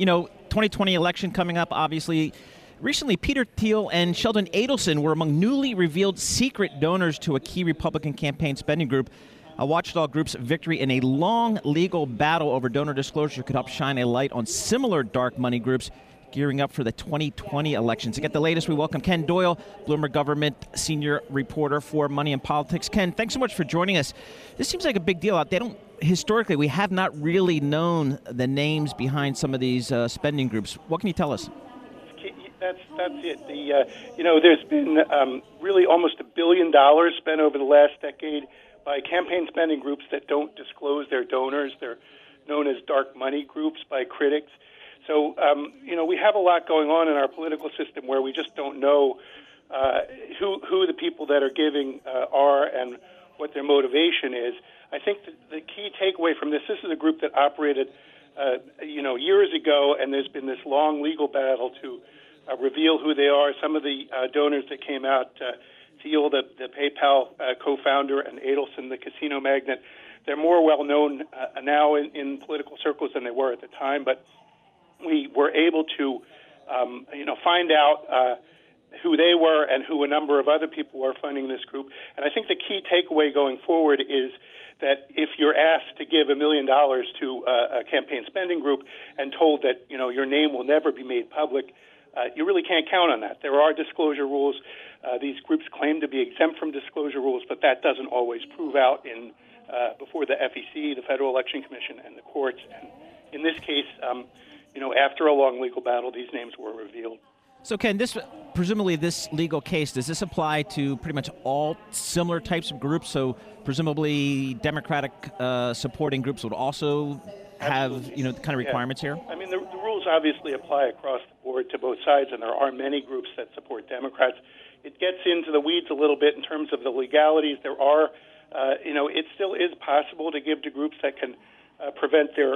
2020 election coming up, obviously. Recently, Peter Thiel and Sheldon Adelson were among newly revealed secret donors to a key Republican campaign spending group. A watchdog group's victory in a long legal battle over donor disclosure could help shine a light on similar dark money groups gearing up for the 2020 elections. To get the latest, we welcome Ken Doyle, Bloomberg Government Senior Reporter for Money and Politics. Ken, thanks so much for joining us. This seems like a big deal. Historically, we have not really known the names behind some of these spending groups. What can you tell us? That's it. There's been really almost $1 billion spent over the last decade by campaign spending groups that don't disclose their donors. They're known as dark money groups by critics. So, we have a lot going on in our political system where we just don't know who the people that are giving are and what their motivation is. I think the key takeaway from this is a group that operated, years ago, and there's been this long legal battle to reveal who they are. Some of the donors that came out, Thiel, the PayPal co-founder, and Adelson, the casino magnate, they're more well-known now in political circles than they were at the time, but we were able to, find out who they were and who a number of other people were funding this group. And I think the key takeaway going forward is that if you're asked to give $1 million to a campaign spending group and told that, your name will never be made public, you really can't count on that. There are disclosure rules. These groups claim to be exempt from disclosure rules, but that doesn't always prove out before the FEC, the Federal Election Commission, and the courts. And in this case, after a long legal battle, these names were revealed. So, Ken, presumably this legal case, does this apply to pretty much all similar types of groups? So presumably Democratic supporting groups would also have, the kind of requirements here? I mean, the rules obviously apply across the board to both sides, and there are many groups that support Democrats. It gets into the weeds a little bit in terms of the legalities. There are, it still is possible to give to groups that can prevent their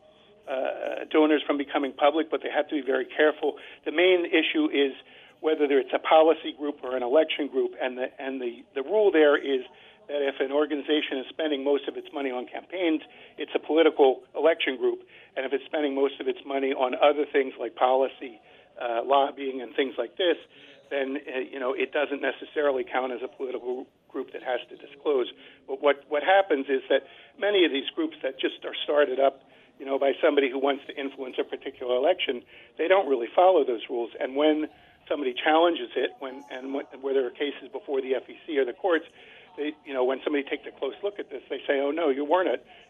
donors from becoming public, but they have to be very careful. The main issue is whether it's a policy group or an election group, and the rule there is that if an organization is spending most of its money on campaigns, it's a political election group, and if it's spending most of its money on other things like policy, lobbying, and things like this, then it doesn't necessarily count as a political group that has to disclose. But what happens is that many of these groups that just are started up by somebody who wants to influence a particular election, they don't really follow those rules. And when somebody challenges it, where there are cases before the FEC or the courts, when somebody takes a close look at this, they say, "Oh no, you weren't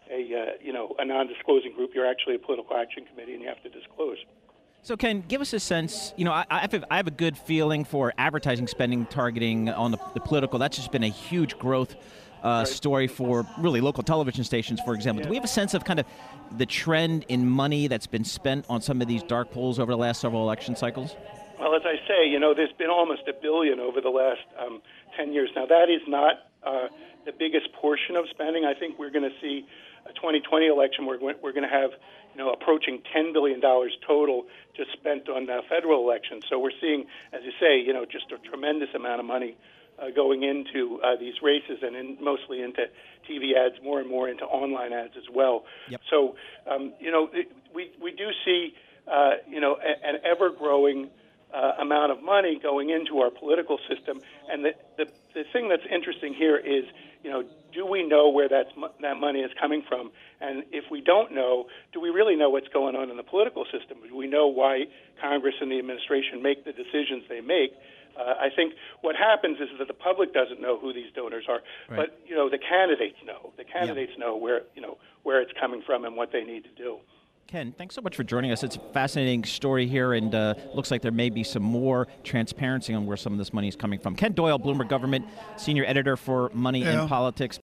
a non-disclosing group. You're actually a political action committee, and you have to disclose." So, Ken, give us a sense. I have a good feeling for advertising spending targeting on the political. That's just been a huge growth story for really local television stations, for example. Do we have a sense of kind of the trend in money that's been spent on some of these dark pools over the last several election cycles? Well, as I say, there's been almost $1 billion over the last 10 years. Now, that is not the biggest portion of spending. I think we're going to see a 2020 election where we're going to have, approaching $10 billion total just spent on federal elections. So we're seeing, as you say, just a tremendous amount of money going into these races and mostly into TV ads, more and more into online ads as well. Yep. So, we do see, an ever-growing amount of money going into our political system. And the thing that's interesting here is, do we know where that money is coming from? And if we don't know, do we really know what's going on in the political system? Do we know why Congress and the administration make the decisions they make? I think what happens is that the public doesn't know who these donors are, right. But the candidates know. The candidates know where it's coming from and what they need to do. Ken, thanks so much for joining us. It's a fascinating story here, and looks like there may be some more transparency on where some of this money is coming from. Ken Doyle, Bloomberg Government Senior Editor for Money and Politics.